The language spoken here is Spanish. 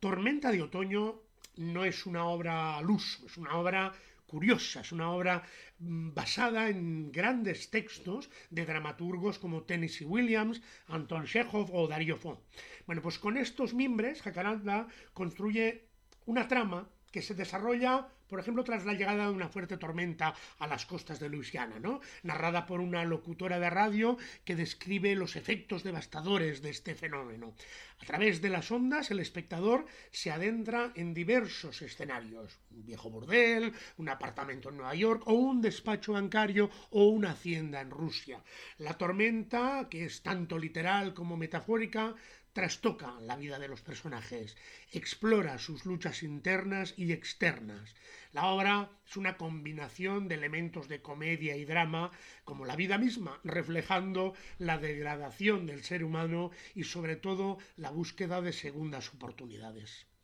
Tormenta de otoño no es una obra al uso, es una obra curiosa, es una obra basada en grandes textos de dramaturgos como Tennessee Williams, Anton Chekhov o Darío Fo. Bueno, pues con estos mimbres, Jacaranda construye una trama que se desarrolla, por ejemplo, tras la llegada de una fuerte tormenta a las costas de Luisiana, ¿no? Narrada por una locutora de radio que describe los efectos devastadores de este fenómeno. A través de las ondas, el espectador se adentra en diversos escenarios: un viejo burdel, un apartamento en Nueva York o un despacho bancario o una hacienda en Rusia. La tormenta, que es tanto literal como metafórica, trastoca la vida de los personajes, explora sus luchas internas y externas. La obra es una combinación de elementos de comedia y drama, como la vida misma, reflejando la degradación del ser humano y sobre todo la búsqueda de segundas oportunidades.